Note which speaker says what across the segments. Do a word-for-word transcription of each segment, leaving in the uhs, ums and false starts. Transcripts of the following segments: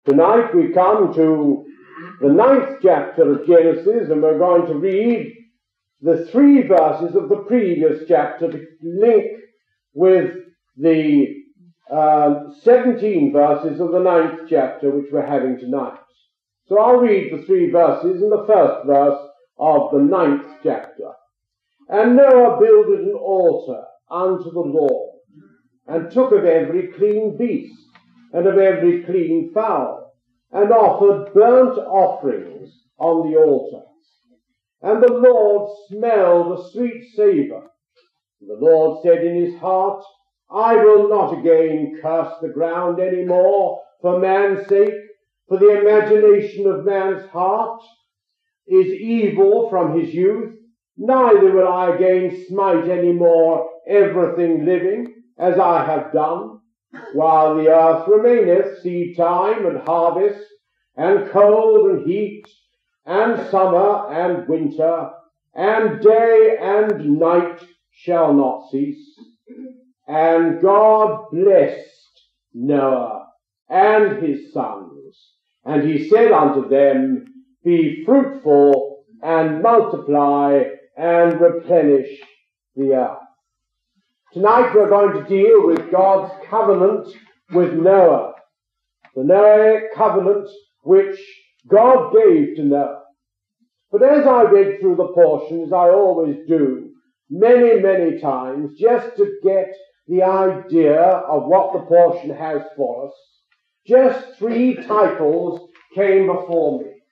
Speaker 1: Tonight we come to the ninth chapter of Genesis, and we're going to read the three verses of the previous chapter to link with the uh, seventeen verses of the ninth chapter which we're having tonight. So I'll read the three verses in the first verse of the ninth chapter. And Noah builded an altar unto the Lord, and took of every clean beast, and of every clean fowl, and offered burnt offerings on the altar. And the Lord smelled a sweet savour. The Lord said in his heart, I will not again curse the ground any more for man's sake, for the imagination of man's heart is evil from his youth, neither will I again smite any more everything living, as I have done, while the earth remaineth, seed time and harvest, and cold and heat, and summer and winter, and day and night shall not cease. And God blessed Noah and his sons, and he said unto them, Be fruitful, and multiply, and replenish the earth. Tonight we're going to deal with God's covenant with Noah, the Noahic covenant which God gave to Noah. But as I read through the portion, as I always do, many, many times, just to get the idea of what the portion has for us, just three titles came before me.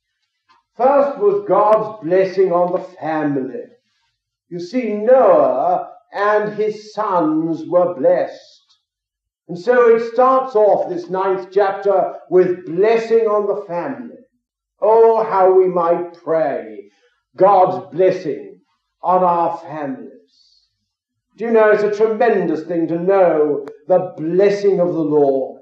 Speaker 1: First was God's blessing on the family. You see, Noah and his sons were blessed. And so it starts off this ninth chapter with blessing on the family. Oh, how we might pray God's blessing on our families. Do you know, it's a tremendous thing to know the blessing of the Lord.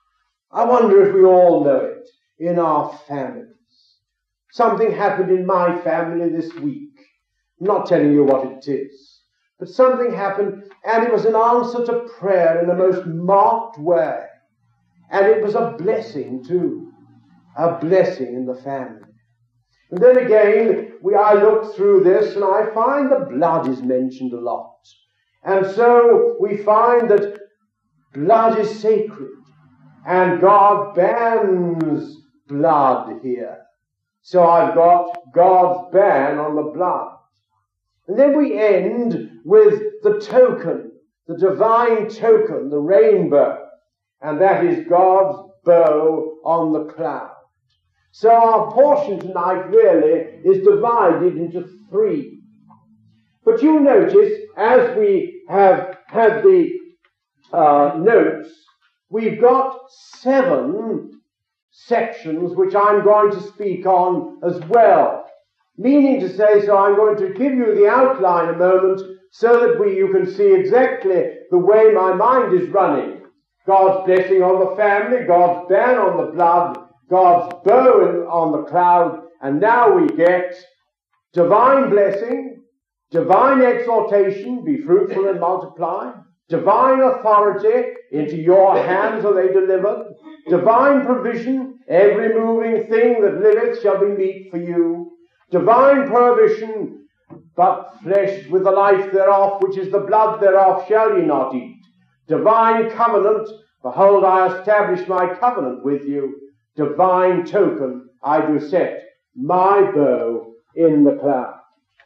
Speaker 1: I wonder if we all know it in our families. Something happened in my family this week. I'm not telling you what it is. But something happened, and it was an answer to prayer in a most marked way. And it was a blessing too. A blessing in the family. And then again, we, I look through this, and I find the blood is mentioned a lot. And so we find that blood is sacred. And God bans blood here. So I've got God's ban on the blood. And then we end with the token, the divine token, the rainbow. And that is God's bow on the cloud. So our portion tonight really is divided into three. But you'll notice, as we have had the uh, notes, we've got seven sections which I'm going to speak on as well. Meaning to say, so I'm going to give you the outline a moment so that we, you can see exactly the way my mind is running. God's blessing on the family, God's ban on the blood, God's bow on the cloud, and now we get divine blessing, divine exhortation, be fruitful and multiply, divine authority, into your hands are they delivered, divine provision, every moving thing that liveth shall be meat for you, divine prohibition, but flesh with the life thereof, which is the blood thereof, shall ye not eat. Divine covenant, behold, I establish my covenant with you. Divine token, I do set my bow in the cloud.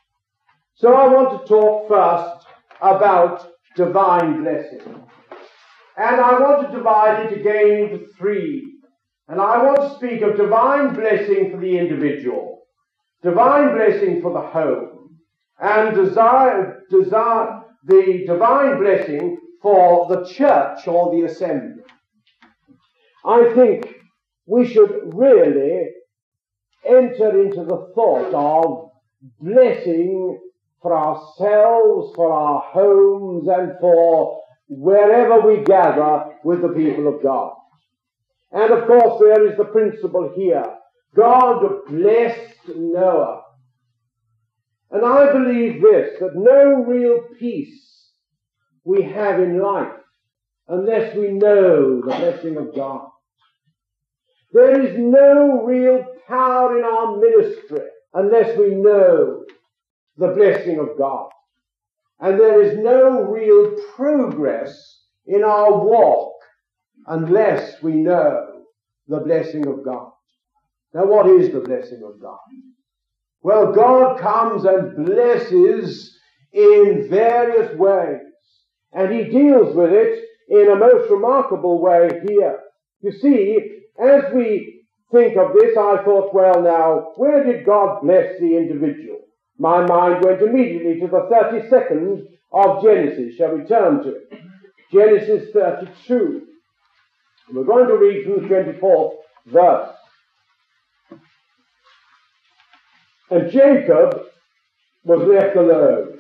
Speaker 1: So I want to talk first about divine blessing. And I want to divide it again into three. And I want to speak of divine blessing for the individual, divine blessing for the home, and desire, desire the divine blessing for the church or the assembly. I think we should really enter into the thought of blessing for ourselves, for our homes, and for wherever we gather with the people of God. And of course there is the principle here. God blessed Noah. And I believe this, that no real peace we have in life unless we know the blessing of God. There is no real power in our ministry unless we know the blessing of God. And there is no real progress in our walk unless we know the blessing of God. Now, what is the blessing of God? Well, God comes and blesses in various ways, and he deals with it in a most remarkable way here. You see, as we think of this, I thought, well, now, where did God bless the individual? My mind went immediately to the thirty-second of Genesis. Shall we turn to it? Genesis thirty-two. We're going to read from the twenty-fourth verse. And Jacob was left alone.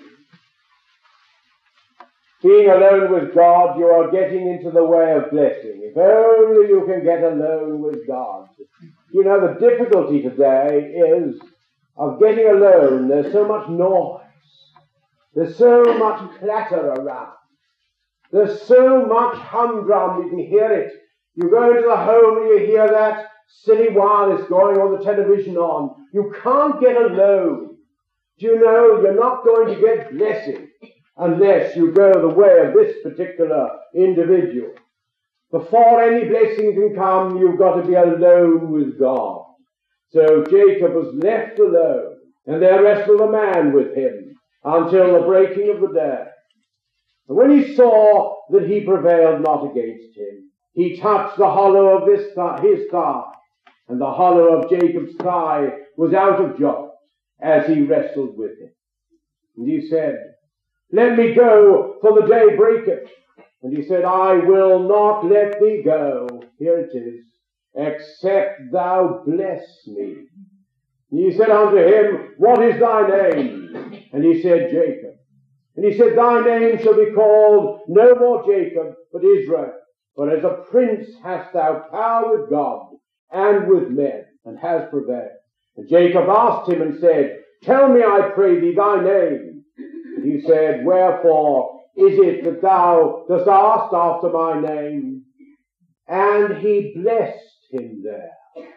Speaker 1: Being alone with God, you are getting into the way of blessing. If only you can get alone with God. You know, the difficulty today is of getting alone. There's so much noise. There's so much clatter around. There's so much humdrum, you can hear it. You go into the home and you hear that silly wireless going on, the television on. You can't get alone. Do you know, you're not going to get blessing unless you go the way of this particular individual. Before any blessing can come, you've got to be alone with God. So Jacob was left alone, and there wrestled a man with him until the breaking of the day. And when he saw that he prevailed not against him, he touched the hollow of this th- his thigh, and the hollow of Jacob's thigh was out of joint as he wrestled with him. And he said, "Let me go, for the day breaketh." And he said, "I will not let thee go," here it is, "except thou bless me." And he said unto him, "What is thy name?" And he said, "Jacob." And he said, "Thy name shall be called no more Jacob, but Israel. For as a prince hast thou power with God and with men, and hast prevailed." And Jacob asked him and said, "Tell me, I pray thee, thy name." And he said, "Wherefore is it that thou dost ask after my name?" And he blessed him there.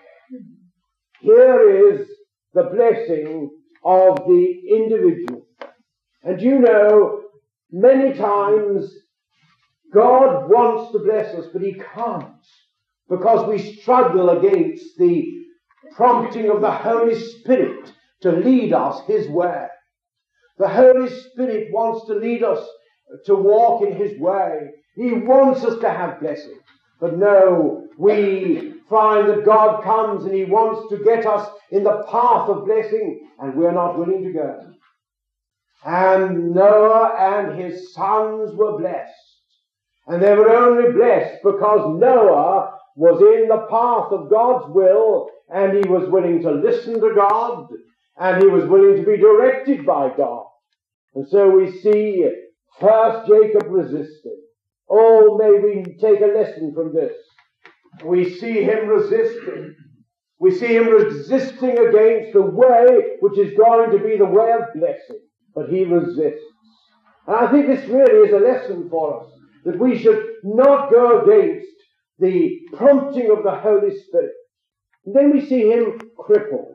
Speaker 1: Here is the blessing of the individual. And you know, many times God wants to bless us, but he can't, because we struggle against the prompting of the Holy Spirit to lead us his way. The Holy Spirit wants to lead us to walk in his way. He wants us to have blessing. But no, we find that God comes and he wants to get us in the path of blessing, and we're not willing to go. And Noah and his sons were blessed. And they were only blessed because Noah was in the path of God's will, and he was willing to listen to God, and he was willing to be directed by God. And so we see first Jacob resisted. Oh, may we take a lesson from this. We see him resisting. We see him resisting against the way which is going to be the way of blessing. But he resists. And I think this really is a lesson for us, that we should not go against the prompting of the Holy Spirit. And then we see him crippled.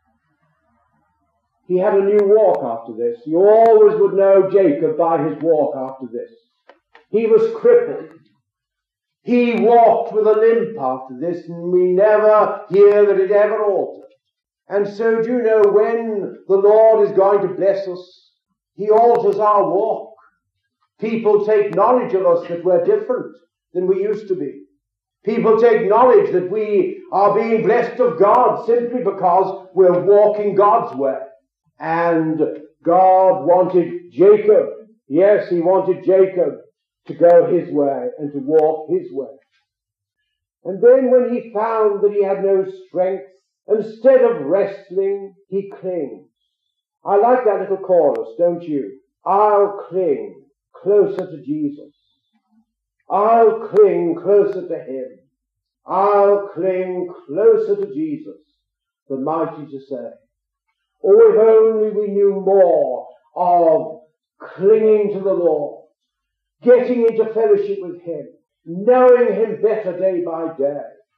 Speaker 1: He had a new walk after this. You always would know Jacob by his walk after this. He was crippled. He walked with a limp after this, and we never hear that it ever altered. And so, do you know, when the Lord is going to bless us, he alters our walk. People take knowledge of us that we're different than we used to be. People take knowledge that we are being blessed of God simply because we're walking God's way. And God wanted Jacob, yes, he wanted Jacob to go his way and to walk his way. And then when he found that he had no strength, instead of wrestling, he clings. I like that little chorus, don't you? I'll cling closer to Jesus. I'll cling closer to him. I'll cling closer to Jesus, the mighty to save. Oh, if only we knew more of clinging to the Lord, getting into fellowship with him, knowing him better day by day.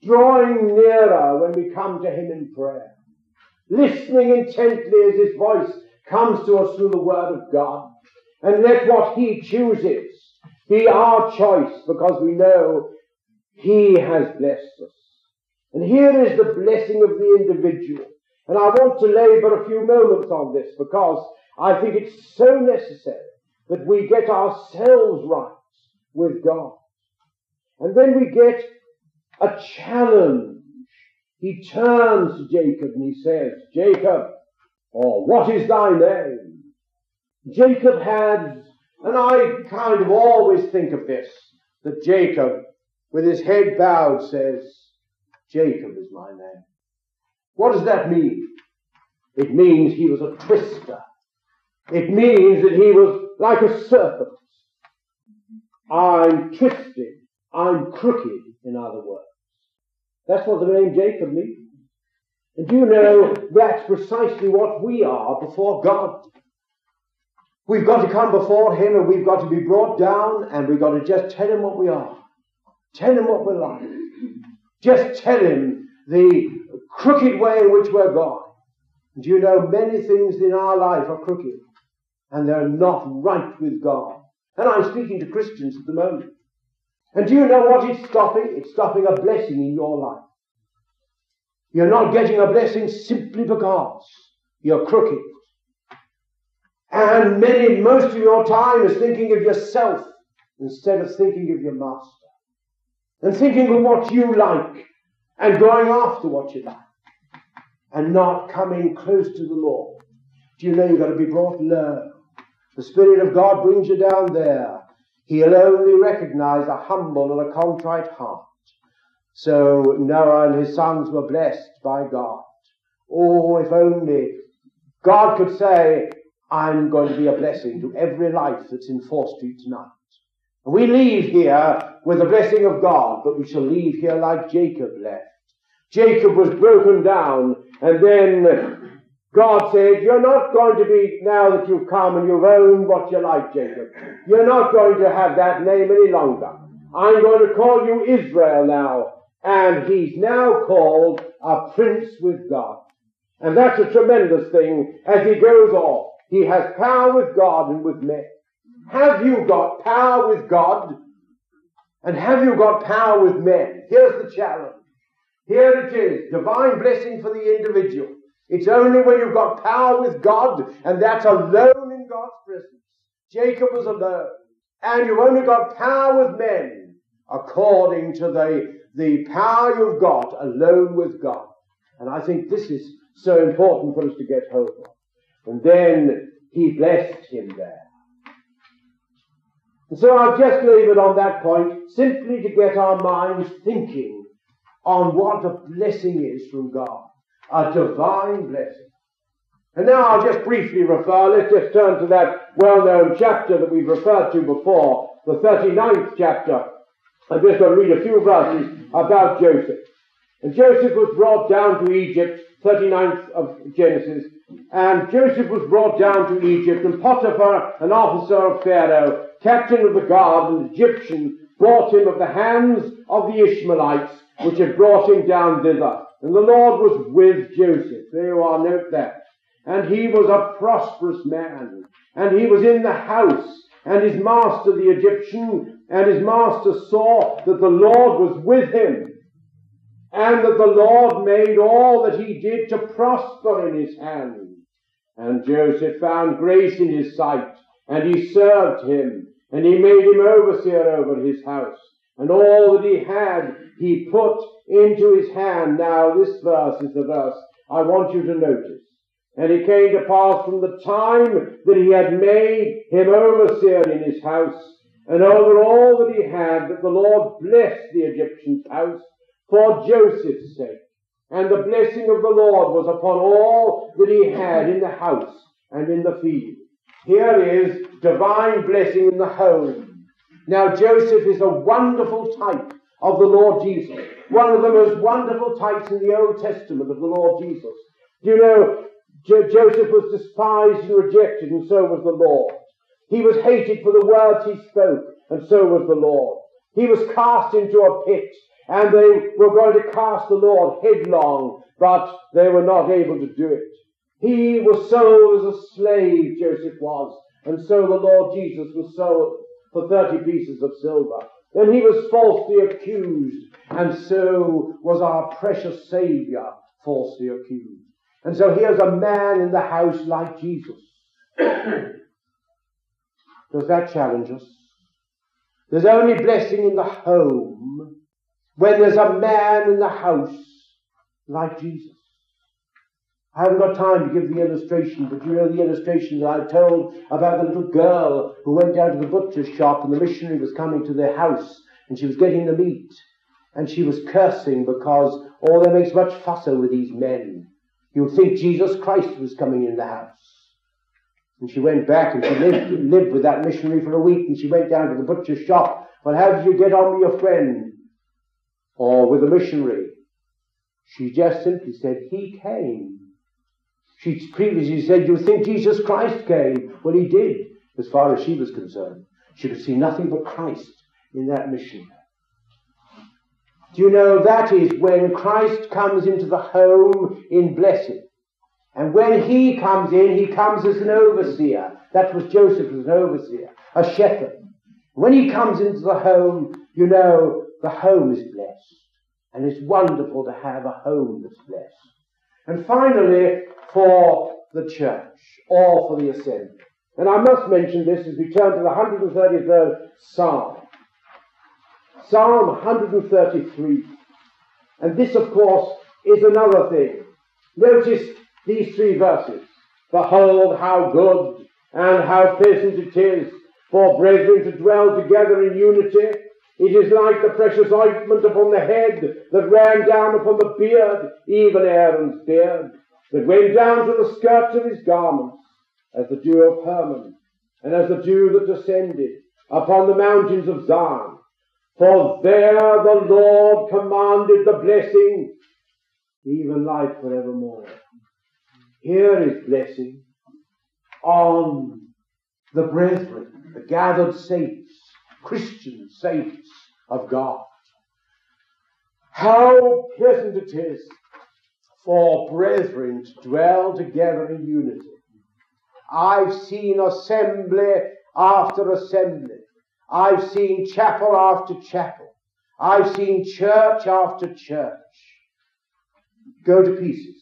Speaker 1: drawing nearer when we come to him in prayer, listening intently as his voice comes to us through the word of God, and let what he chooses be our choice, because we know he has blessed us. And here is the blessing of the individual. And I want to labor a few moments on this, because I think it's so necessary that we get ourselves right with God. And then we get a challenge. He turns to Jacob and he says, Jacob, or what is thy name? Jacob had, and I kind of always think of this, that Jacob, with his head bowed, says, Jacob is my name. What does that mean? It means he was a twister. It means that he was like a serpent. I'm twisted. I'm crooked, in other words. That's what the name Jacob means. And you know, that's precisely what we are before God. We've got to come before him, and we've got to be brought down, and we've got to just tell him what we are. Tell him what we're like. Just tell him the crooked way in which we're going. Do you know, many things in our life are crooked, and they're not right with God. And I'm speaking to Christians at the moment. And do you know what it's stopping? It's stopping a blessing in your life. You're not getting a blessing simply because you're crooked. And many, most of your time is thinking of yourself instead of thinking of your master. And thinking of what you like and going after what you like. And not coming close to the Lord. Do you know you've got to be brought low? The Spirit of God brings you down there. He'll only recognize a humble and a contrite heart. So Noah and his sons were blessed by God. Oh, if only God could say, I'm going to be a blessing to every life that's in Fourth Street tonight. And we leave here with the blessing of God, but we shall leave here like Jacob left. Jacob was broken down, and then God said, you're not going to be, now that you've come and you've owned what you like, Jacob, you're not going to have that name any longer. I'm going to call you Israel now. And he's now called a prince with God. And that's a tremendous thing as he goes off. He has power with God and with men. Have you got power with God? And have you got power with men? Here's the challenge. Here it is, divine blessing for the individual. It's only when you've got power with God, and that's alone in God's presence. Jacob was alone. And you've only got power with men according to the, the power you've got alone with God. And I think this is so important for us to get hold of. And then he blessed him there. And so I'll just leave it on that point, simply to get our minds thinking on what a blessing is from God. A divine blessing. And now I'll just briefly refer, let's just turn to that well-known chapter that we've referred to before, the thirty-ninth chapter. I'm just going to read a few verses about Joseph. And Joseph was brought down to Egypt, thirty-ninth of Genesis, and Joseph was brought down to Egypt, and Potiphar, an officer of Pharaoh, captain of the guard, an Egyptian, bought him of the hands of the Ishmaelites, which had brought him down thither. And the Lord was with Joseph. There you are, note that. And he was a prosperous man, and he was in the house, and his master, the Egyptian, and his master saw that the Lord was with him, and that the Lord made all that he did to prosper in his hand. And Joseph found grace in his sight, and he served him, and he made him overseer over his house. And all that he had, he put into his hand. Now this verse is the verse I want you to notice. And it came to pass from the time that he had made him overseer in his house, and over all that he had, that the Lord blessed the Egyptian's house for Joseph's sake. And the blessing of the Lord was upon all that he had in the house and in the field. Here is divine blessing in the home. Now Joseph is a wonderful type of the Lord Jesus. One of the most wonderful types in the Old Testament of the Lord Jesus. Do you know, Jo- Joseph was despised and rejected, and so was the Lord. He was hated for the words he spoke, and so was the Lord. He was cast into a pit, and they were going to cast the Lord headlong, but they were not able to do it. He was sold as a slave, Joseph was, and so the Lord Jesus was sold for thirty pieces of silver. Then he was falsely accused, and so was our precious Saviour falsely accused. And so here's a man in the house like Jesus. Does that challenge us? There's only blessing in the home when there's a man in the house like Jesus. I haven't got time to give the illustration, but you know the illustration that I told about the little girl who went down to the butcher's shop and the missionary was coming to their house and she was getting the meat and she was cursing because, oh, they make much fuss over these men. You'd think Jesus Christ was coming in the house. And she went back and she lived, lived with that missionary for a week, and she went down to the butcher's shop. Well, how did you get on with your friend? Or with the missionary? She just simply said, he came. She previously said, you think Jesus Christ came? Well, he did, as far as she was concerned. She could see nothing but Christ in that missionary. Do you know, that is when Christ comes into the home in blessing. And when he comes in, he comes as an overseer. That was Joseph as an overseer, a shepherd. When he comes into the home, you know, the home is blessed. And it's wonderful to have a home that's blessed. And finally, for the church, or for the assembly. And I must mention this as we turn to the one hundred thirty-third Psalm. Psalm one hundred thirty-three. And this, of course, is another thing. Notice these three verses. Behold, how good and how pleasant it is for brethren to dwell together in unity. It is like the precious ointment upon the head that ran down upon the beard, even Aaron's beard, that went down to the skirts of his garments, as the dew of Hermon, and as the dew that descended upon the mountains of Zion. For there the Lord commanded the blessing, even life forevermore. Here is blessing on the brethren, the gathered saints, Christian saints of God. How pleasant it is for brethren to dwell together in unity. I've seen assembly after assembly. I've seen chapel after chapel. I've seen church after church go to pieces.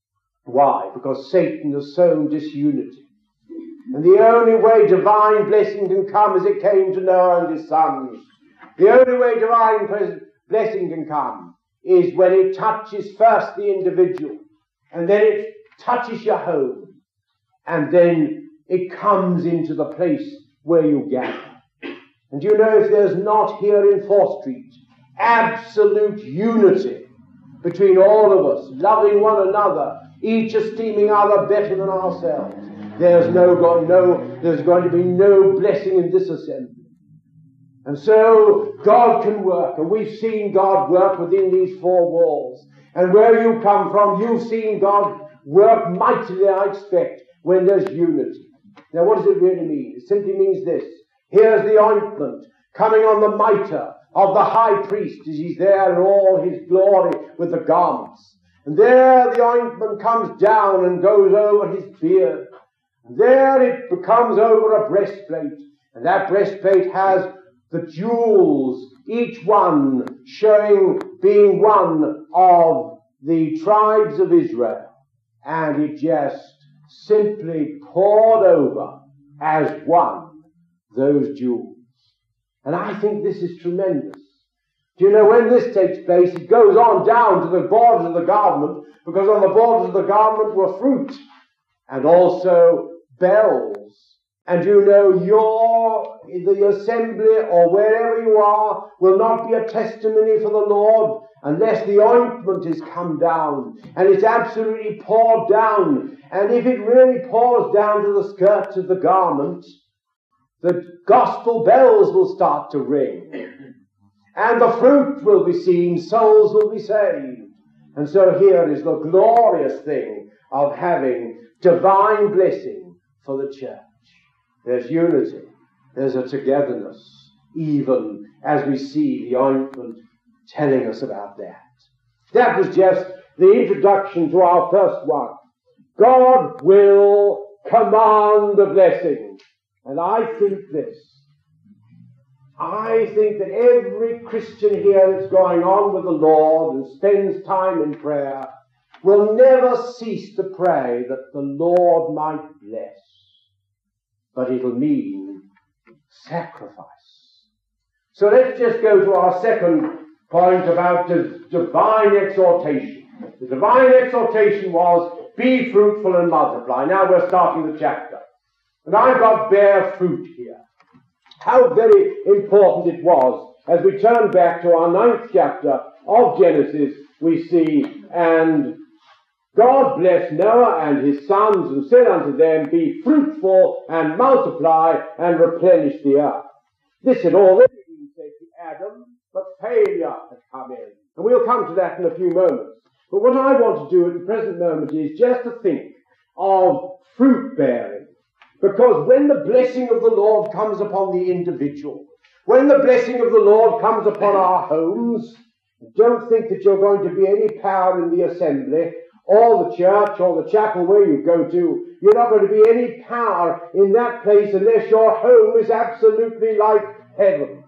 Speaker 1: Why? Because Satan has sown disunity. And the only way divine blessing can come as it came to Noah and his sons. The only way divine blessing can come is when it touches first the individual, and then it touches your home, and then it comes into the place where you gather. And you know, if there's not here in Fourth Street absolute unity between all of us, loving one another, each esteeming other better than ourselves, there's no, no, there's going to be no blessing in this assembly. And so God can work, and we've seen God work within these four walls. And where you come from, you've seen God work mightily, I expect, when there's unity. Now, what does it really mean? It simply means this. Here's the ointment coming on the mitre of the high priest as he's there in all his glory with the garments. And there the ointment comes down and goes over his beard. And there it becomes over a breastplate. And that breastplate has the jewels, each one showing being one of the tribes of Israel. And it just simply poured over as one those jewels. And I think this is tremendous. Do you know, when this takes place, it goes on down to the borders of the garment, because on the borders of the garment were fruit and also bells. And you know, your, the assembly or wherever you are will not be a testimony for the Lord unless the ointment is come down and it's absolutely poured down. And if it really pours down to the skirts of the garment, the gospel bells will start to ring, and the fruit will be seen, souls will be saved. And so here is the glorious thing of having divine blessing for the church. There's unity, there's a togetherness, even as we see the ointment telling us about that. That was just the introduction to our first one. God will command the blessing. And I think this. I think that every Christian here that's going on with the Lord and spends time in prayer will never cease to pray that the Lord might bless. But it'll mean sacrifice. So let's just go to our second point about the divine exhortation. The divine exhortation was, be fruitful and multiply. Now we're starting the chapter. And I've got bear fruit here. How very important it was. As we turn back to our ninth chapter of Genesis, we see, and God blessed Noah and his sons and said unto them, be fruitful and multiply and replenish the earth. This had already been said to Adam, but failure had come in. And we'll come to that in a few moments. But what I want to do at the present moment is just to think of fruit bearing. Because when the blessing of the Lord comes upon the individual, when the blessing of the Lord comes upon our homes, don't think that you're going to be any power in the assembly or the church or the chapel where you go to. You're not going to be any power in that place unless your home is absolutely like heaven.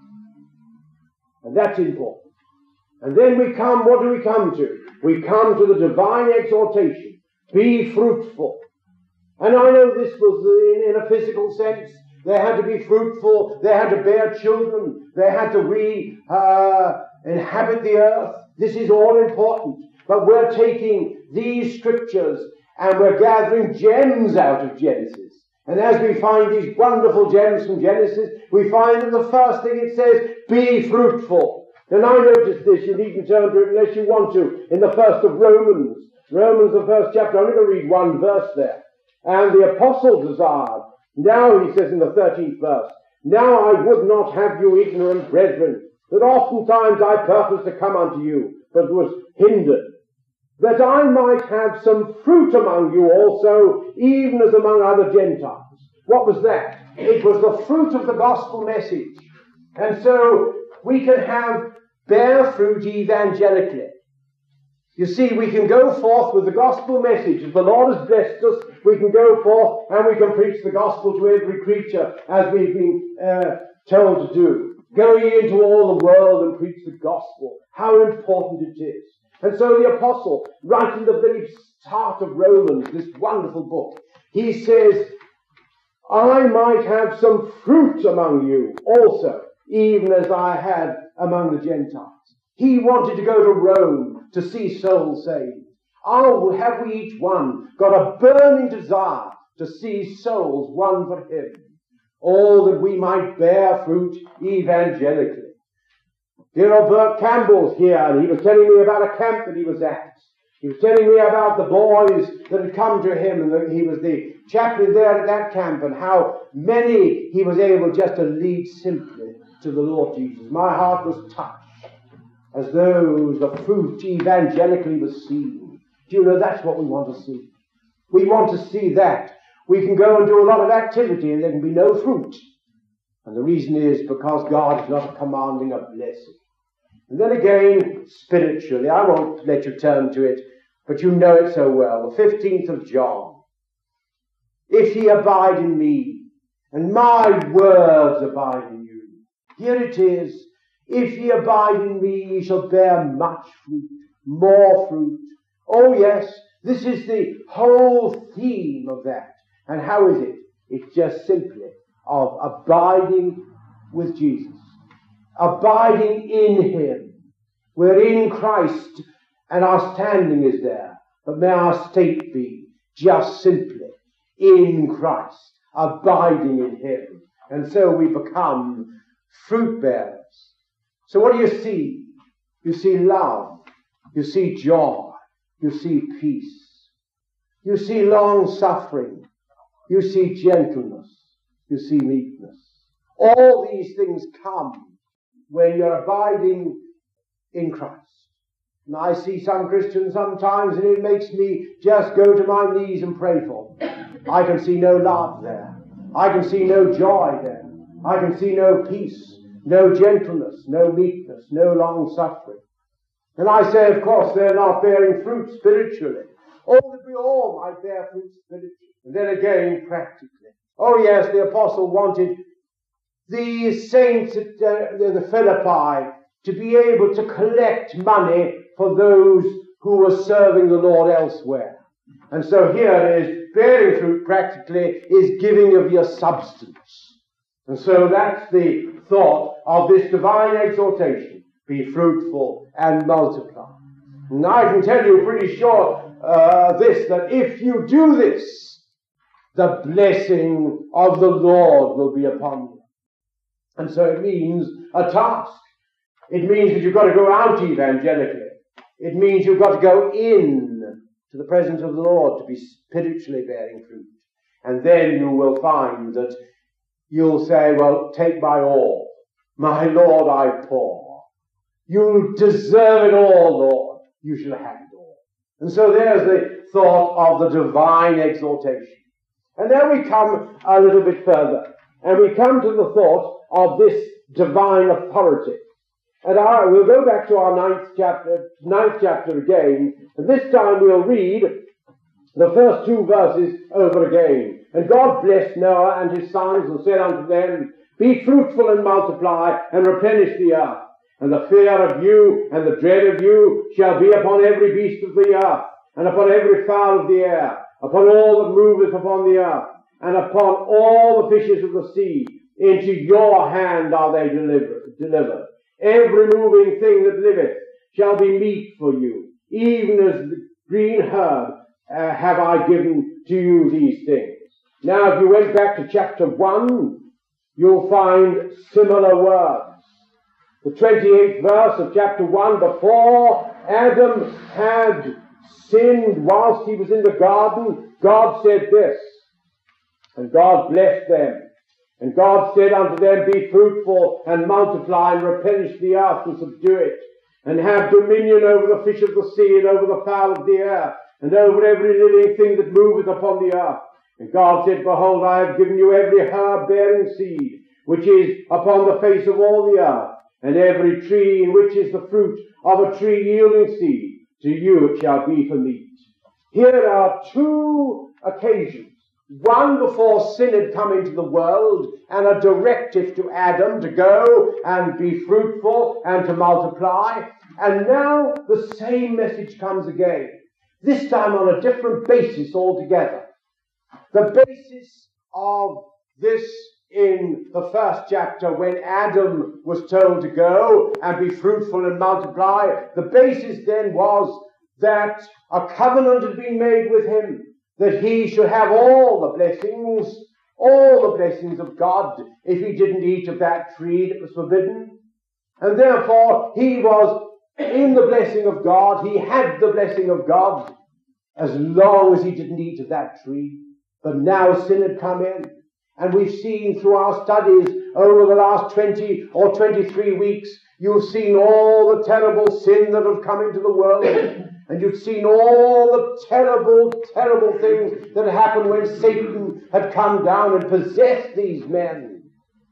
Speaker 1: And that's important. And then we come, what do we come to? We come to the divine exhortation. Be fruitful. And I know this was in, in a physical sense. They had to be fruitful. They had to bear children. They had to re, uh, inhabit the earth. This is all important. But we're taking these scriptures and we're gathering gems out of Genesis. And as we find these wonderful gems from Genesis, we find that the first thing it says, be fruitful. And I noticed this, you needn't turn to it unless you want to, in the first of Romans. Romans, the first chapter, I'm going to read one verse there. And the apostle desired, now he says in the thirteenth verse, now I would not have you ignorant, brethren, that oftentimes I purposed to come unto you, but was hindered, that I might have some fruit among you also, even as among other Gentiles. What was that? It was the fruit of the gospel message. And so we can have bear fruit evangelically. You see, we can go forth with the gospel message. If the Lord has blessed us, we can go forth and we can preach the gospel to every creature as we've been uh, told to do. Go ye into all the world and preach the gospel. How important it is. And so the apostle, right in the very start of Romans, this wonderful book, he says, I might have some fruit among you also, even as I had among the Gentiles. He wanted to go to Rome to see souls saved. Oh, have we each one got a burning desire to see souls won for him? All that we might bear fruit evangelically. Dear old Bert Campbell's here, and he was telling me about a camp that he was at. He was telling me about the boys that had come to him, and that he was the chaplain there at that camp, and how many he was able just to lead simply to the Lord Jesus. My heart was touched as though the fruit evangelically was seen. Do you know, that's what we want to see. We want to see that. We can go and do a lot of activity and there can be no fruit. And the reason is because God is not commanding a blessing. And then again, spiritually, I won't let you turn to it, but you know it so well. The fifteenth of John. If ye abide in me, and my words abide in you. Here it is. If ye abide in me, ye shall bear much fruit, more fruit. Oh yes, this is the whole theme of that. And how is it? It's just simply of abiding with Jesus. Abiding in him. We're in Christ and our standing is there. But may our state be just simply in Christ, abiding in him. And so we become fruit bearers. So what do you see? You see love. You see joy. You see peace. You see long suffering. You see gentleness. You see meekness. All these things come when you're abiding in Christ. And I see some Christians sometimes, and it makes me just go to my knees and pray for them. I can see no love there. I can see no joy there. I can see no peace, no gentleness, no meekness, no long suffering. And I say, of course, they're not bearing fruit spiritually. Oh, that we all might bear fruit spiritually. And then again, practically. Oh, yes, the apostle wanted the saints at uh, the Philippi to be able to collect money for those who were serving the Lord elsewhere. And so here it is, bearing fruit practically is giving of your substance. And so that's the thought of this divine exhortation. Be fruitful and multiply. And I can tell you pretty sure uh, this, that if you do this, the blessing of the Lord will be upon you. And so it means a task. It means that you've got to go out evangelically. It means you've got to go in to the presence of the Lord to be spiritually bearing fruit. And then you will find that you'll say, well, take my all. My Lord, I pour. You deserve it all, Lord. You shall have it all. And so there's the thought of the divine exhortation. And then we come a little bit further. And we come to the thought of this divine authority. And I, we'll go back to our ninth chapter, ninth chapter again, and this time we'll read the first two verses over again. And God blessed Noah and his sons and said unto them, be fruitful and multiply and replenish the earth. And the fear of you and the dread of you shall be upon every beast of the earth, and upon every fowl of the air, upon all that moveth upon the earth, and upon all the fishes of the sea. Into your hand are they delivered. delivered. Every moving thing that liveth shall be meat for you, even as the green herb uh, have I given to you these things. Now, if you went back to chapter one, you'll find similar words. The twenty-eighth verse of chapter one, before Adam had sinned whilst he was in the garden, God said this, and God blessed them. And God said unto them, be fruitful and multiply and replenish the earth and subdue it, and have dominion over the fish of the sea and over the fowl of the air, and over every living thing that moveth upon the earth. And God said, behold, I have given you every herb bearing seed, which is upon the face of all the earth, and every tree in which is the fruit of a tree yielding seed. To you it shall be for meat. Here are two occasions. One before sin had come into the world, and a directive to Adam to go and be fruitful and to multiply. And now the same message comes again, this time on a different basis altogether. The basis of this in the first chapter, when Adam was told to go and be fruitful and multiply, the basis then was that a covenant had been made with him, that he should have all the blessings, all the blessings of God, if he didn't eat of that tree that was forbidden. And therefore, he was in the blessing of God. He had the blessing of God as long as he didn't eat of that tree. But now sin had come in. And we've seen through our studies over the last twenty or twenty-three weeks, you've seen all the terrible sin that have come into the world. And you've seen all the terrible, terrible things that happened when Satan had come down and possessed these men.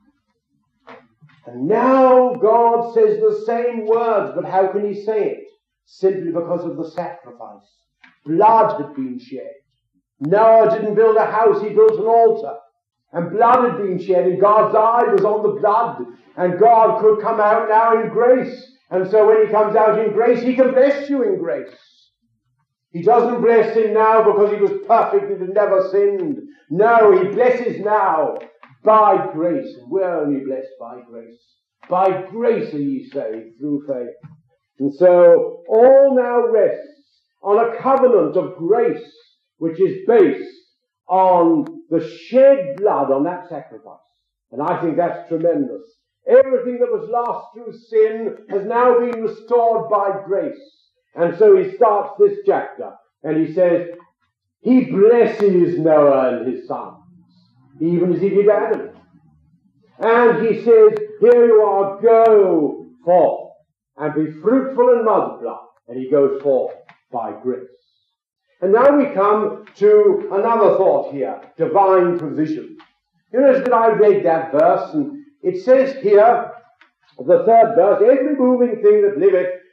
Speaker 1: And now God says the same words, but how can he say it? Simply because of the sacrifice. Blood had been shed. Noah didn't build a house, he built an altar. And blood had been shed, and God's eye was on the blood. And God could come out now in grace. And so when he comes out in grace, he can bless you in grace. He doesn't bless him now because he was perfect and had never sinned. No, he blesses now by grace. And we're only blessed by grace. By grace are ye saved through faith. And so all now rests on a covenant of grace, which is based on the shed blood on that sacrifice. And I think that's tremendous. Everything that was lost through sin has now been restored by grace. And so he starts this chapter, and he says, he blesses Noah and his sons, even as he did Adam. And he says, here you are, go forth, and be fruitful and multiply. And he goes forth by grace. And now we come to another thought here, divine provision. You notice that I read that verse, and it says here, the third verse, every moving thing that liveth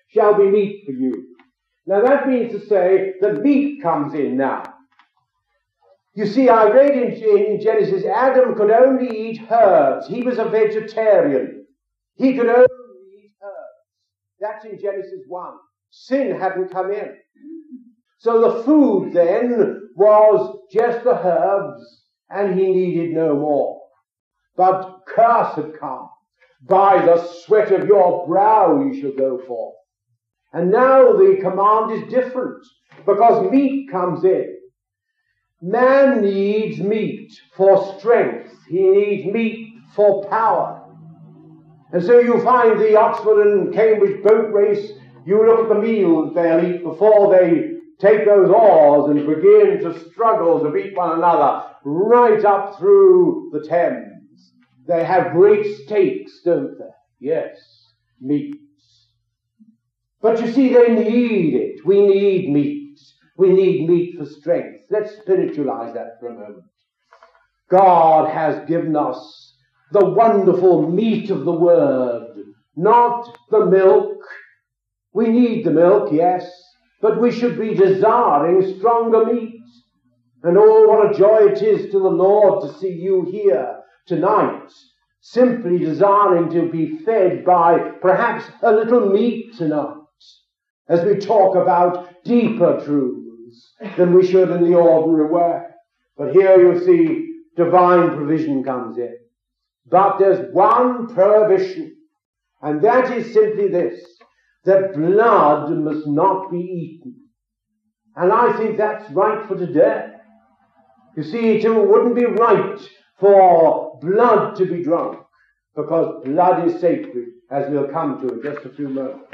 Speaker 1: shall be meat for you. Now that means to say that meat comes in now. You see, I read in, in Genesis, Adam could only eat herbs. He was a vegetarian. He could only eat herbs. That's in Genesis one. Sin hadn't come in. So the food then was just the herbs, and he needed no more. But curse had come. By the sweat of your brow you shall go forth. And now the command is different, because meat comes in. Man needs meat for strength. He needs meat for power. And so you find the Oxford and Cambridge boat race, you look at the meals they'll eat before they take those oars and begin to struggle to beat one another right up through the Thames. They have great steaks, don't they? Yes, meats. But you see, they need it. We need meat. We need meat for strength. Let's spiritualize that for a moment. God has given us the wonderful meat of the Word, not the milk. We need the milk, yes, but we should be desiring stronger meat. And oh, what a joy it is to the Lord to see you here tonight, simply desiring to be fed by perhaps a little meat tonight, as we talk about deeper truths than we should in the ordinary way. But here you see divine provision comes in. But there's one prohibition, and that is simply this, that blood must not be eaten. And I think that's right for today. You see, it wouldn't be right for blood to be drunk, because blood is sacred, as we'll come to in just a few moments.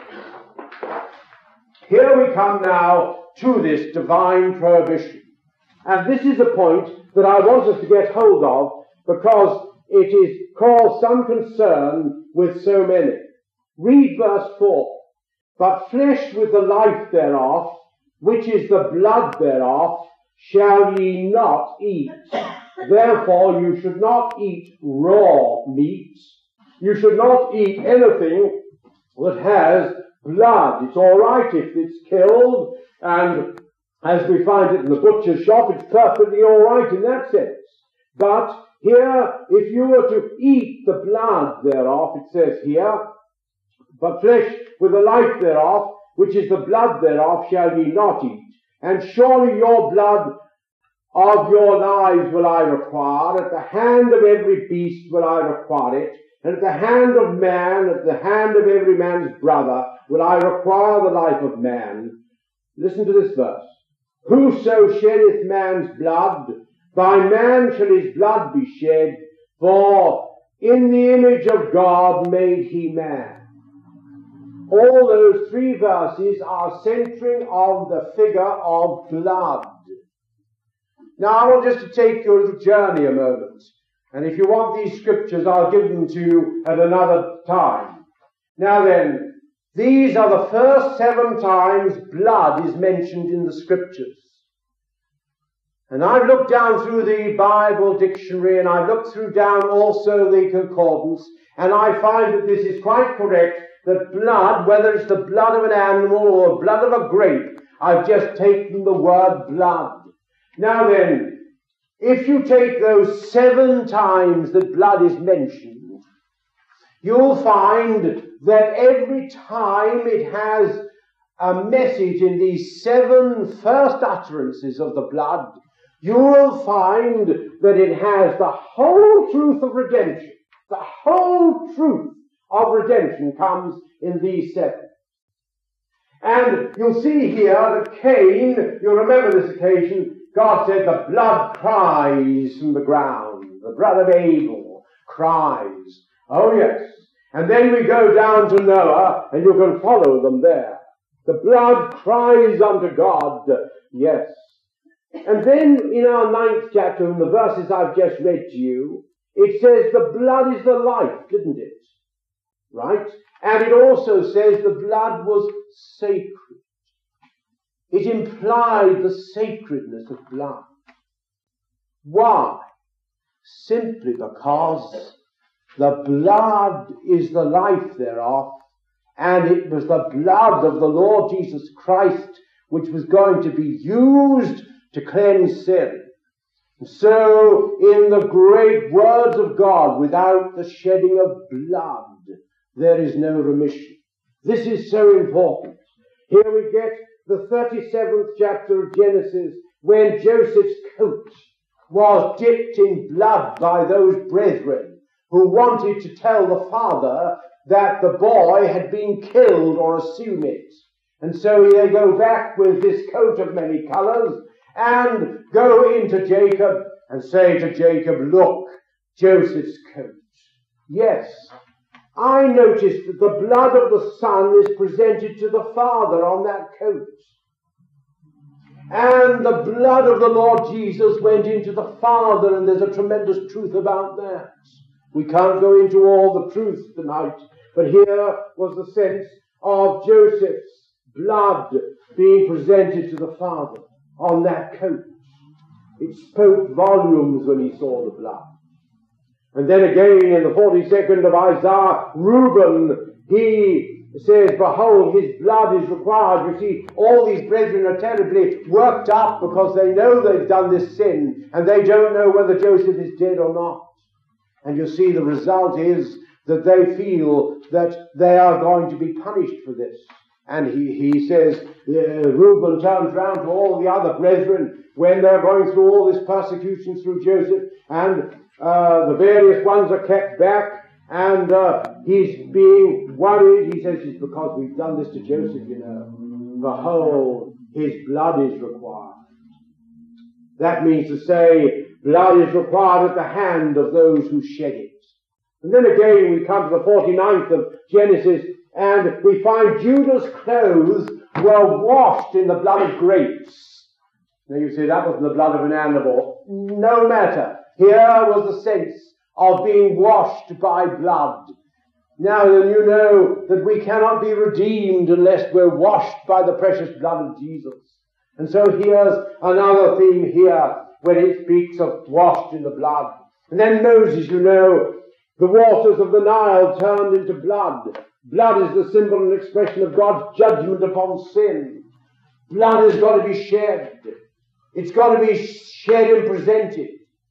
Speaker 1: Here we come now to this divine prohibition. And this is a point that I want us to get hold of, because it is caused some concern with so many. Read verse four. But flesh with the life thereof, which is the blood thereof, shall ye not eat. Therefore you should not eat raw meat. You should not eat anything that has blood. It's all right if it's killed, and as we find it in the butcher's shop, it's perfectly all right in that sense. But here, if you were to eat the blood thereof, it says here, but flesh with the life thereof, which is the blood thereof, shall ye not eat. And surely your blood of your lives will I require. At the hand of every beast will I require it. And at the hand of man, at the hand of every man's brother, will I require the life of man. Listen to this verse. Whoso sheddeth man's blood, by man shall his blood be shed, for in the image of God made he man. All those three verses are centering on the figure of blood. Now I want just to take you a little journey a moment. And if you want these scriptures, I'll give them to you at another time. Now then, these are the first seven times blood is mentioned in the scriptures. And I've looked down through the Bible dictionary, and I've looked through down also the concordance, and I find that this is quite correct, that blood, whether it's the blood of an animal or the blood of a grape, I've just taken the word blood. Now then, if you take those seven times that blood is mentioned, you'll find that every time it has a message in these seven first utterances of the blood, you will find that it has the whole truth of redemption. The whole truth of redemption comes in these seven. And you'll see here that Cain, you'll remember this occasion, God said the blood cries from the ground. The blood of Abel cries. Oh yes. And then we go down to Noah, and you can follow them there. The blood cries unto God. Yes. And then in our ninth chapter, in the verses I've just read to you, it says the blood is the life, didn't it? Right? And it also says the blood was sacred. It implied the sacredness of blood. Why? Simply because the blood is the life thereof, And it was the blood of the Lord Jesus Christ which was going to be used to cleanse sin. And so, in the great words of God, without the shedding of blood, there is no remission. This is so important. Here we get the thirty-seventh chapter of Genesis, when Joseph's coat was dipped in blood by those brethren who wanted to tell the father that the boy had been killed or assume it. And so they go back with this coat of many colors and go into Jacob and say to Jacob, look, Joseph's coat. Yes, I noticed that the blood of the son is presented to the father on that coat. And the blood of the Lord Jesus went into the Father, and there's a tremendous truth about that. We can't go into all the truth tonight, but here was the sense of Joseph's blood being presented to the Father on that coat. It spoke volumes when he saw the blood. And then again in the forty-second of Isaiah, Reuben, he says, behold, his blood is required. You see, all these brethren are terribly worked up because they know they've done this sin, and they don't know whether Joseph is dead or not. And you see, the result is that they feel that they are going to be punished for this. And he, he says, uh, Reuben turns round to all the other brethren when they're going through all this persecution through Joseph, and uh, the various ones are kept back, and uh, he's being worried. He says it's because we've done this to Joseph, you know. Behold, his blood is required. That means to say, blood is required at the hand of those who shed it. And then again we come to the forty-ninth of Genesis, and we find Judah's clothes were washed in the blood of grapes. Now you say that wasn't the blood of an animal. No matter. Here was the sense of being washed by blood. Now then you know that we cannot be redeemed unless we're washed by the precious blood of Jesus. And so here's another theme here when it speaks of washed in the blood. And then Moses, you know, the waters of the Nile turned into blood. Blood is the symbol and expression of God's judgment upon sin. Blood has got to be shed. It's got to be shed and presented.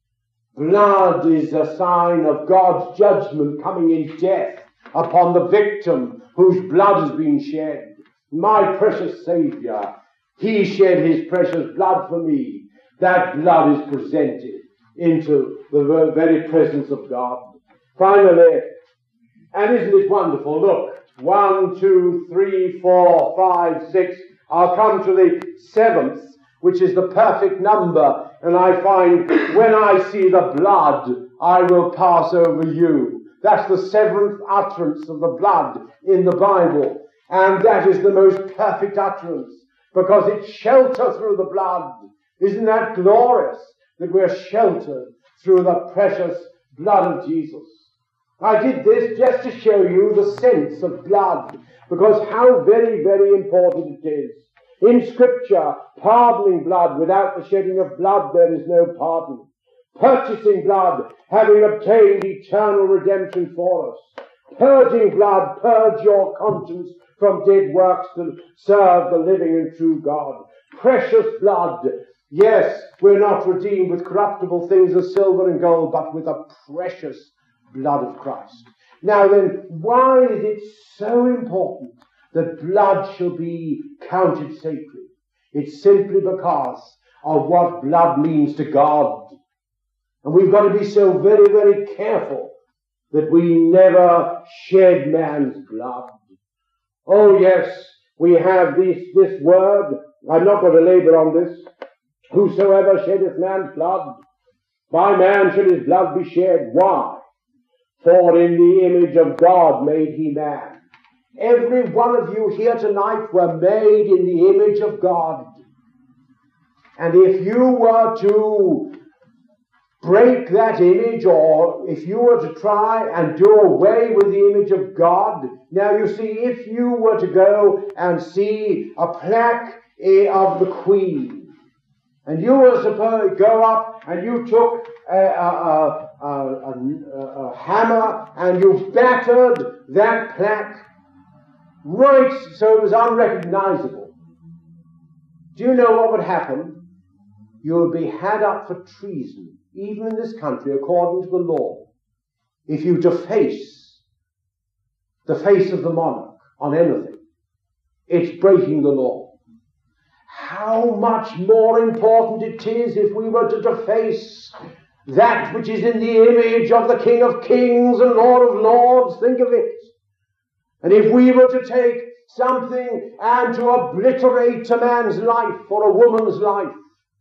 Speaker 1: Blood is a sign of God's judgment coming in death upon the victim whose blood has been shed. My precious Saviour, he shed his precious blood for me. That blood is presented into the very presence of God. Finally, and isn't it wonderful? Look, one, two, three, four, five, six. I'll come to the seventh, which is the perfect number. And I find, when I see the blood, I will pass over you. That's the seventh utterance of the blood in the Bible. And that is the most perfect utterance, because it's shelter through the blood. Isn't that glorious, that we're sheltered through the precious blood of Jesus? I did this just to show you the sense of blood, because how very, very important it is. In Scripture, pardoning blood, without the shedding of blood there is no pardon. Purchasing blood, having obtained eternal redemption for us. Purging blood, purge your conscience from dead works to serve the living and true God. Precious blood, yes, we're not redeemed with corruptible things as silver and gold, but with the precious blood of Christ. Now then, why is it so important that blood shall be counted sacred? It's simply because of what blood means to God. And we've got to be so very, very careful that we never shed man's blood. Oh yes, we have this, this word. I'm not going to labor on this. Whosoever sheddeth man's blood, by man shall his blood be shed. Why? For in the image of God made he man. Every one of you here tonight were made in the image of God. And if you were to break that image, or if you were to try and do away with the image of God, now you see, if you were to go and see a plaque of the Queen, and you were supposed to go up and you took a, a, a, a, a, a hammer and you battered that plaque, right so it was unrecognizable. Do you know what would happen? You would be had up for treason, even in this country, according to the law, if you deface the face of the monarch on anything. It's breaking the law. How much more important it is if we were to deface that which is in the image of the King of Kings and Lord of Lords. Think of it. And if we were to take something and to obliterate a man's life or a woman's life,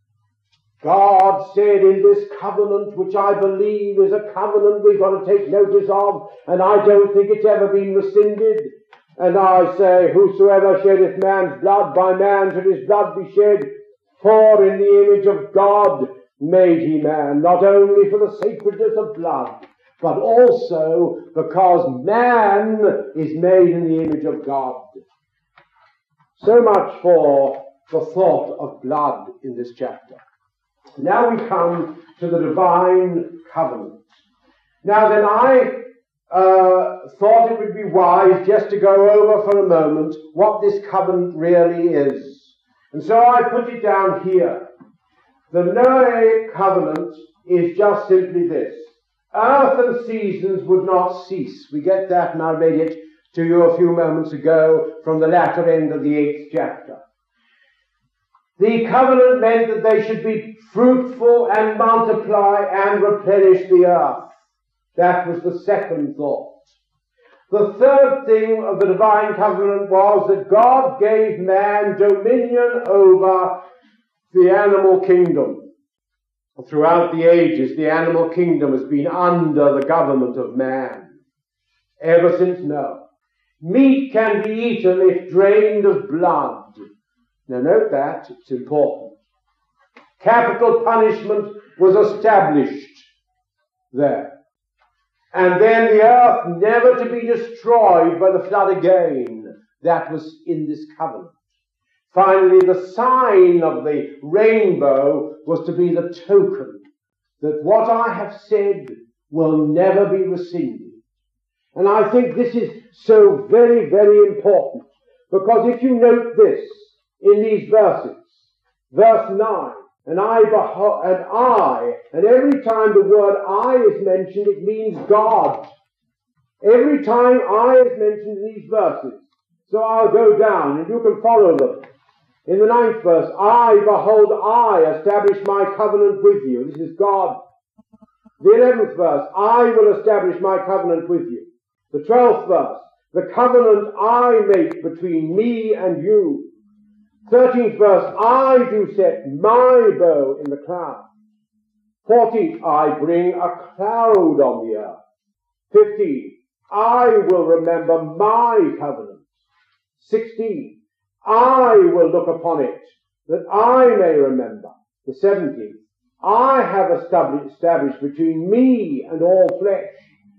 Speaker 1: God said in this covenant, which I believe is a covenant we've got to take notice of, and I don't think it's ever been rescinded, and I say, whosoever sheddeth man's blood, by man should his blood be shed, for in the image of God made he man, not only for the sacredness of blood, but also because man is made in the image of God. So much for the thought of blood in this chapter. Now we come to the divine covenant. Now then, I uh, thought it would be wise just to go over for a moment what this covenant really is. And so I put it down here. The Noahic covenant is just simply this. Earth and seasons would not cease. We get that, and I read it to you a few moments ago from the latter end of the eighth chapter. The covenant meant that they should be fruitful and multiply and replenish the earth. That was the second thought. The third thing of the divine covenant was that God gave man dominion over the animal kingdom. Throughout the ages, the animal kingdom has been under the government of man, ever since Noah. Meat can be eaten if drained of blood. Now note that, it's important. Capital punishment was established there. And then the earth never to be destroyed by the flood again. That was in this covenant. Finally, the sign of the rainbow was to be the token that what I have said will never be rescinded. And I think this is so very, very important, because if you note this in these verses, verse nine, and I, beho- and I, and every time the word I is mentioned, it means God. Every time I is mentioned in these verses. So I'll go down, and you can follow them. In the ninth verse, I, behold, I establish my covenant with you. This is God. The eleventh verse, I will establish my covenant with you. The twelfth verse, the covenant I make between me and you. thirteenth verse, I do set my bow in the cloud. fourteenth, I bring a cloud on the earth. fifteenth, I will remember my covenant. sixteenth, I will look upon it, that I may remember. The seventeenth, I have established, established between me and all flesh.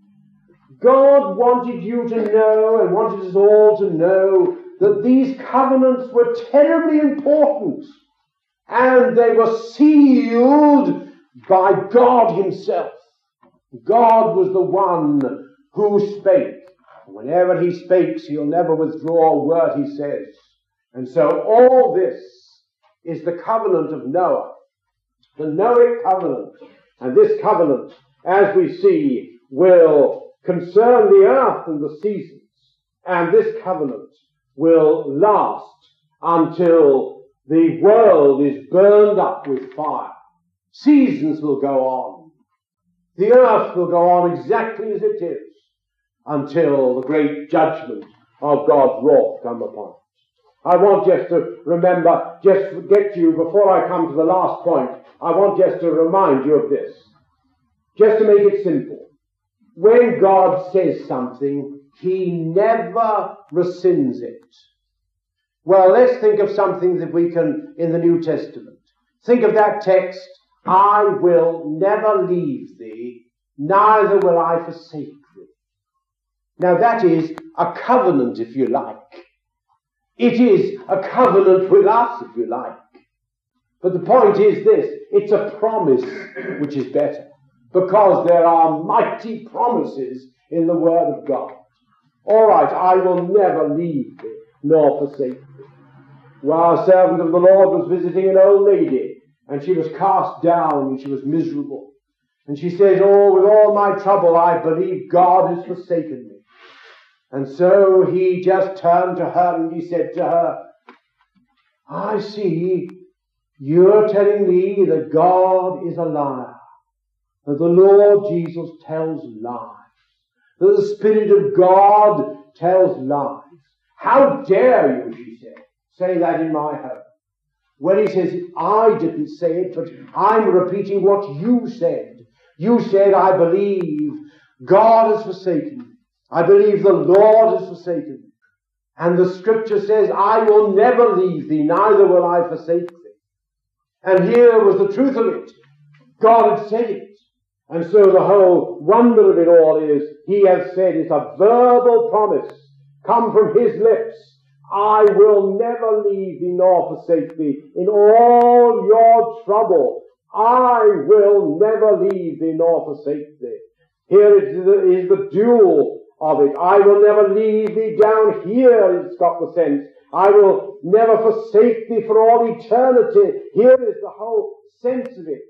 Speaker 1: God wanted you to know, and wanted us all to know, that these covenants were terribly important, and they were sealed by God himself. God was the one who spake. Whenever he speaks, he'll never withdraw a word he says. And so all this is the covenant of Noah, the Noahic covenant. And this covenant, as we see, will concern the earth and the seasons. And this covenant will last until the world is burned up with fire. Seasons will go on. The earth will go on exactly as it is until the great judgment of God's wrath come upon it. I want just to remember, just to get you, before I come to the last point, I want just to remind you of this. Just to make it simple. When God says something, he never rescinds it. Well, let's think of something that we can, in the New Testament. Think of that text, I will never leave thee, neither will I forsake thee. Now that is a covenant, if you like. It is a covenant with us, if you like. But the point is this, it's a promise which is better, because there are mighty promises in the Word of God. All right, I will never leave thee, nor forsake thee. Well, a servant of the Lord was visiting an old lady, and she was cast down, and she was miserable. And she says, oh, with all my trouble, I believe God has forsaken me. And so he just turned to her and he said to her, I see you're telling me that God is a liar, that the Lord Jesus tells lies, that the Spirit of God tells lies. How dare you, she said, say that in my home? Well, he says, I didn't say it, but I'm repeating what you said. You said, I believe God has forsaken me. I believe the Lord has forsaken me. And the scripture says, I will never leave thee, neither will I forsake thee. And here was the truth of it. God had said it. And so the whole wonder of it all is, he has said, it's a verbal promise come from his lips. I will never leave thee nor forsake thee. In all your trouble, I will never leave thee nor forsake thee. Here is the, is the dual of it. I will never leave thee down here, it's got the sense. I will never forsake thee for all eternity. Here is the whole sense of it.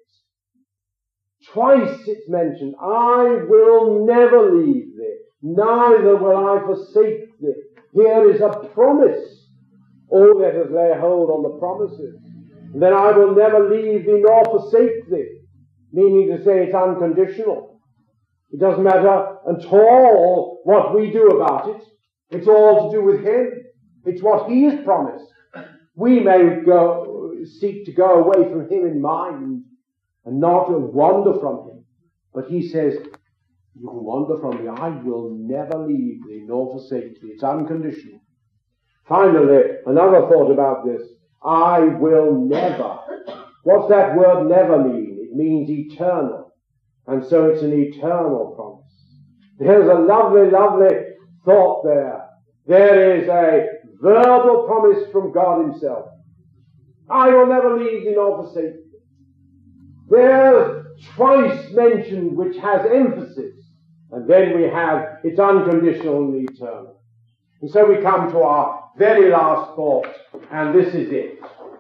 Speaker 1: Twice it's mentioned, I will never leave thee, neither will I forsake thee. Here is a promise. Oh, let us lay hold on the promises. And then I will never leave thee nor forsake thee, meaning to say it's unconditional. It doesn't matter at all what we do about it. It's all to do with him. It's what he has promised. We may go seek to go away from him in mind and not wander from him. But he says, you can wander from me. I will never leave thee nor forsake thee. It's unconditional. Finally, another thought about this. I will never. What's that word never mean? It means eternal. And so it's an eternal promise. There's a lovely, lovely thought there. There is a verbal promise from God himself. I will never leave thee nor forsake thee. There's twice mentioned which has emphasis. And then we have it's unconditional and eternal. And so we come to our very last thought, and this is it.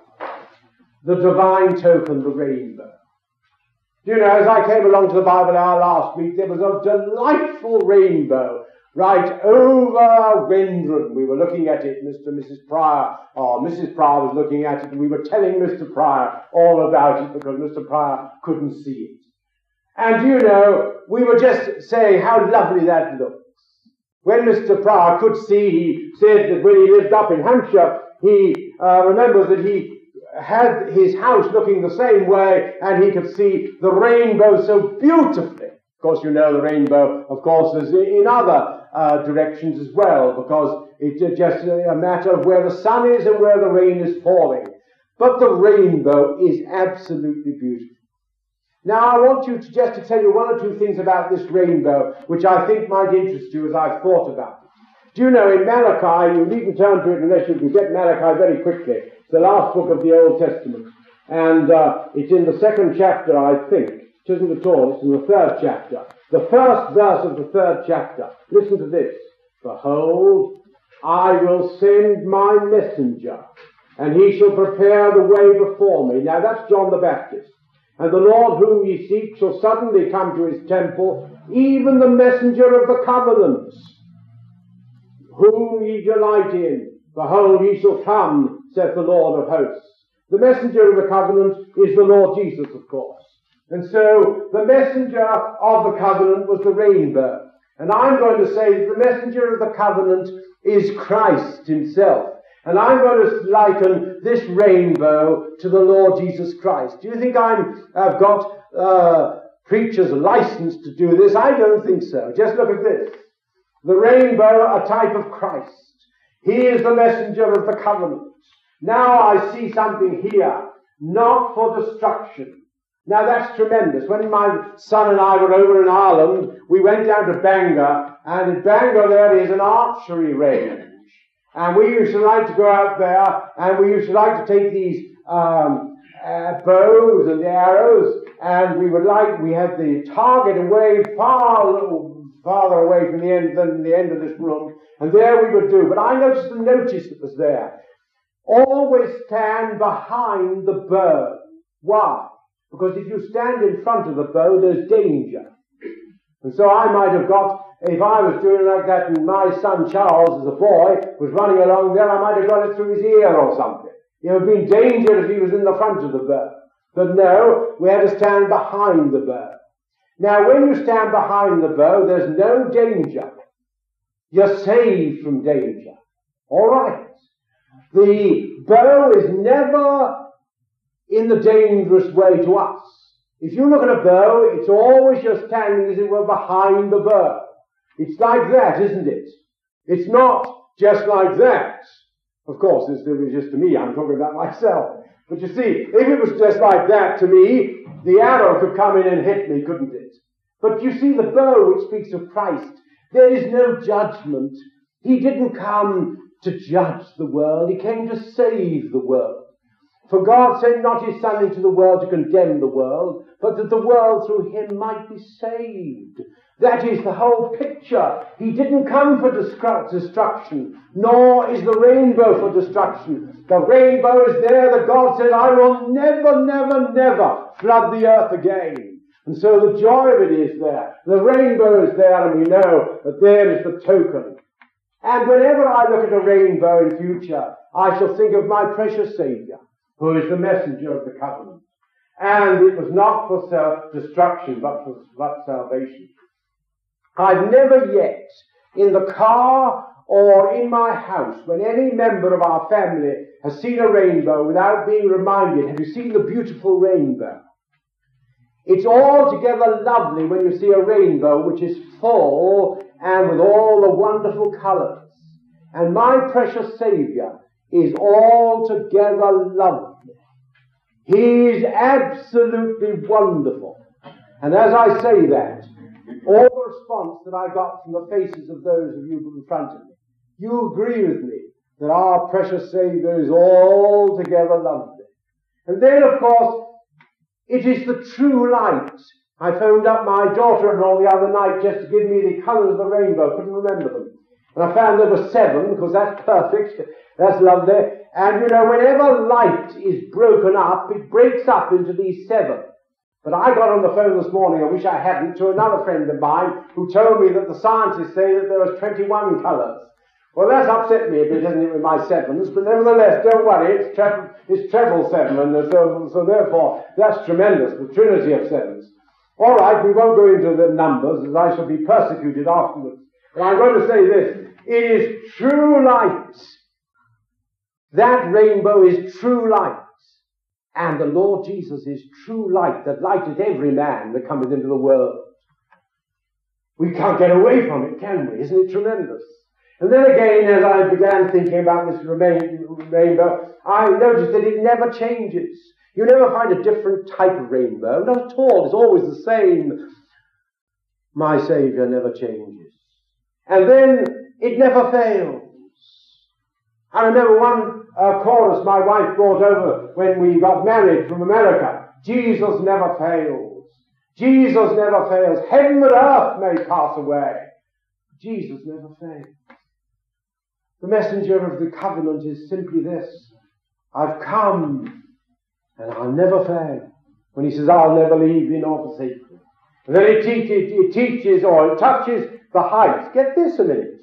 Speaker 1: The divine token, the rainbow. Do you know, as I came along to the Bible hour last week, there was a delightful rainbow right over Wendron. We were looking at it, Mister and Missus Pryor, or Missus Pryor was looking at it, and we were telling Mister Pryor all about it because Mister Pryor couldn't see it. And you know, we were just saying how lovely that looks. When Mister Pryor could see, he said that when he lived up in Hampshire, he uh, remembers that he had his house looking the same way, and he could see the rainbow so beautifully. Of course, you know the rainbow, of course, is in other uh, directions as well, because it's just a matter of where the sun is and where the rain is falling. But the rainbow is absolutely beautiful. Now, I want you to just to tell you one or two things about this rainbow, which I think might interest you as I've thought about it. Do you know, in Malachi, you needn't turn to it unless you can get Malachi very quickly. It's the last book of the Old Testament. And uh, it's in the second chapter, I think. It isn't at all, it's in the third chapter. The first verse of the third chapter. Listen to this. Behold, I will send my messenger, and he shall prepare the way before me. Now, that's John the Baptist. And the Lord whom ye seek shall suddenly come to his temple, even the messenger of the covenant, whom ye delight in. Behold, he shall come, saith the Lord of hosts. The messenger of the covenant is the Lord Jesus, of course. And so the messenger of the covenant was the rainbow. And I'm going to say that the messenger of the covenant is Christ himself. And I'm going to liken this rainbow to the Lord Jesus Christ. Do you think I'm, I've got uh, preacher's license to do this? I don't think so. Just look at this. The rainbow, a type of Christ. He is the messenger of the covenant. Now I see something here, not for destruction. Now that's tremendous. When my son and I were over in Ireland, we went down to Bangor, and in Bangor there is an archery range. And we used to like to go out there, and we used to like to take these um, uh, bows and the arrows, and we would like, we had the target away far farther away from the end than the end of this room, and there we would do. But I noticed the notice that was there. Always stand behind the bow. Why? Because if you stand in front of the bow, there's danger. And so I might have got, if I was doing like that and my son Charles, as a boy, was running along there, I might have got it through his ear or something. There would have been danger if he was in the front of the bow. But no, we had to stand behind the bow. Now, when you stand behind the bow, there's no danger. You're saved from danger. All right. The bow is never in the dangerous way to us. If you look at a bow, it's always you're standing, as it were, behind the bow. It's like that, isn't it? It's not just like that. Of course, this is just to me. I'm talking about myself. But you see, if it was just like that to me, the arrow could come in and hit me, couldn't it? But you see, the bow which speaks of Christ, there is no judgment. He didn't come to judge the world. He came to save the world. For God sent not his Son into the world to condemn the world, but that the world through him might be saved. That is the whole picture. He didn't come for destruction, nor is the rainbow for destruction. The rainbow is there that God said, I will never, never, never flood the earth again. And so the joy of it is there. The rainbow is there, and we know that there is the token. And whenever I look at a rainbow in future, I shall think of my precious Saviour, who is the messenger of the covenant. And it was not for self-destruction, but for but salvation. I've never yet, in the car or in my house, when any member of our family has seen a rainbow without being reminded, have you seen the beautiful rainbow? It's altogether lovely when you see a rainbow which is full and with all the wonderful colours. And my precious Saviour is altogether lovely. He is absolutely wonderful. And as I say that, all the response that I got from the faces of those of you in front of me, you agree with me that our precious Saviour is altogether lovely. And then, of course, it is the true light. I phoned up my daughter-in-law the other night just to give me the colours of the rainbow. Couldn't remember them. And I found there were seven, because that's perfect. That's lovely. And, you know, whenever light is broken up, it breaks up into these seven. But I got on the phone this morning, I wish I hadn't, to another friend of mine who told me that the scientists say that there was twenty-one colours. Well, that's upset me a bit, hasn't it, with my sevens, but nevertheless, don't worry, it's, tre- it's treble seven, and so, so therefore, that's tremendous, the trinity of sevens. All right, we won't go into the numbers, as I shall be persecuted afterwards. But I'm going to say this, it is true light. That rainbow is true light. And the Lord Jesus is true light, that lighteth every man that cometh into the world. We can't get away from it, can we? Isn't it tremendous? And then again, as I began thinking about this rainbow, I noticed that it never changes. You never find a different type of rainbow. Not at all. It's always the same. My Saviour never changes. And then it never fails. I remember one uh, chorus my wife brought over when we got married from America. Jesus never fails. Jesus never fails. Heaven and earth may pass away. Jesus never fails. The messenger of the covenant is simply this. I've come and I'll never fail. When he says, I'll never leave thee nor forsake thee. And then it teaches, it teaches or it touches the heights. Get this a minute.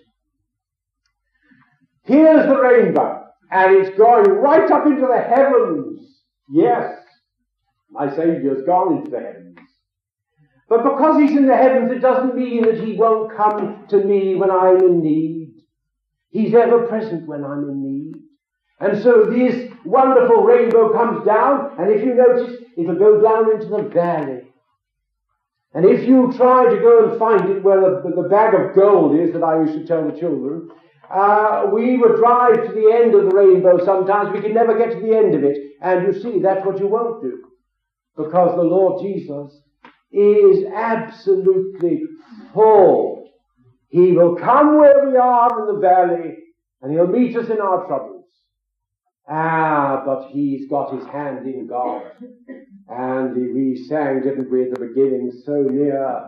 Speaker 1: Here's the rainbow, and it's going right up into the heavens. Yes, my Saviour's gone into the heavens. But because he's in the heavens, it doesn't mean that he won't come to me when I'm in need. He's ever present when I'm in need. And so this wonderful rainbow comes down, and if you notice, it'll go down into the valley. And if you try to go and find it where the, the bag of gold is that I used to tell the children, Uh, we would drive to the end of the rainbow sometimes. We could never get to the end of it. And you see, that's what you won't do. Because the Lord Jesus is absolutely full. He will come where we are in the valley, and he'll meet us in our troubles. Ah, but he's got his hand in God. And we sang, didn't we, at the beginning, so near,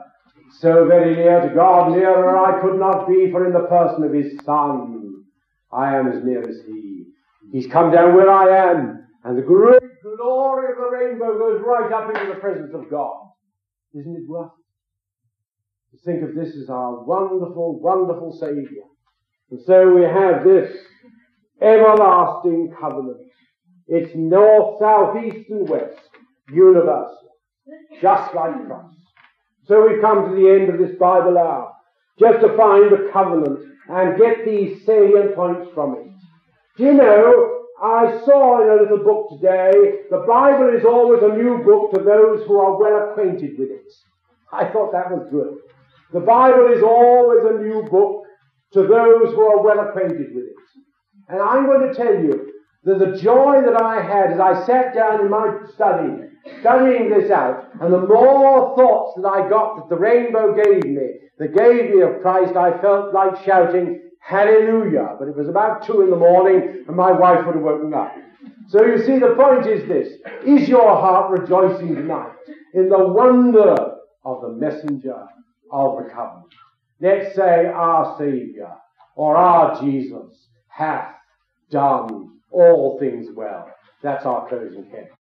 Speaker 1: so very near to God, nearer I could not be, for in the person of his Son, I am as near as he. He's come down where I am, and the great glory of the rainbow goes right up into the presence of God. Isn't it worth it? To think of this as our wonderful, wonderful Saviour. And so we have this everlasting covenant. It's north, south, east and west, universal, just like Christ. So we come to the end of this Bible hour, just to find the covenant and get these salient points from it. Do you know, I saw in a little book today, the Bible is always a new book to those who are well acquainted with it. I thought that was good. The Bible is always a new book to those who are well acquainted with it. And I'm going to tell you that the joy that I had as I sat down in my study, studying this out, and the more thoughts that I got that the rainbow gave me, that gave me of Christ, I felt like shouting, hallelujah. But it was about two in the morning, and my wife would have woken up. So you see, the point is this. Is your heart rejoicing tonight in the wonder of the messenger of the covenant? Let's say our Saviour, or our Jesus, hath done all things well. That's our closing hymn.